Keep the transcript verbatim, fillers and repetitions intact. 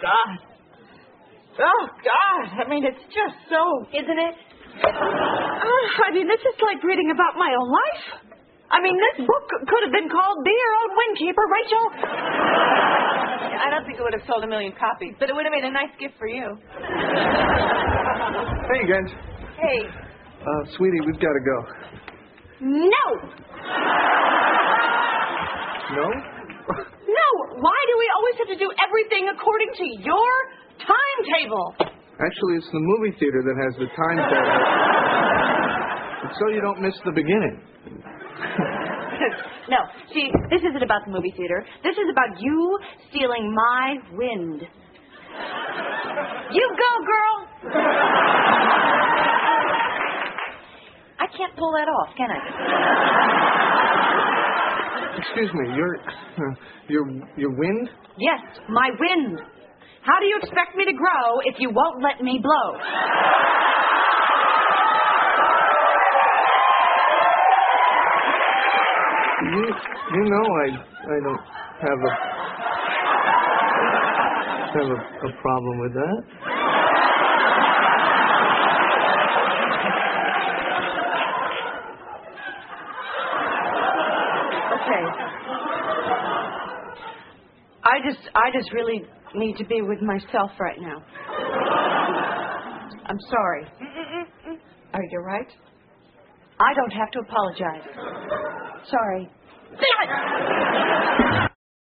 God. Oh, God. I mean, it's just so... Isn't it? Uh, I mean, this is like reading about my own life. I mean, this book could have been called Be Your Own Windkeeper, Rachel. I don't think it would have sold a million copies, but it would have made a nice gift for you. Hey, guys. Hey. Uh, sweetie, we've got to go. No. No? No. Why do we always have to do everything according to your timetable? Actually, it's the movie theater that has the timetable. It's so you don't miss the beginning. No, see, this isn't about the movie theater. This is about you stealing my wind. You go, girl. I can't pull that off, can I? Excuse me, your, uh, your, your wind? Yes, my wind. How do you expect me to grow if you won't let me blow? You, you know I, I don't have a, have a, a problem with that. Okay. I just, I just really need to be with myself right now. I'm sorry. Are you right? I don't have to apologize. Sorry.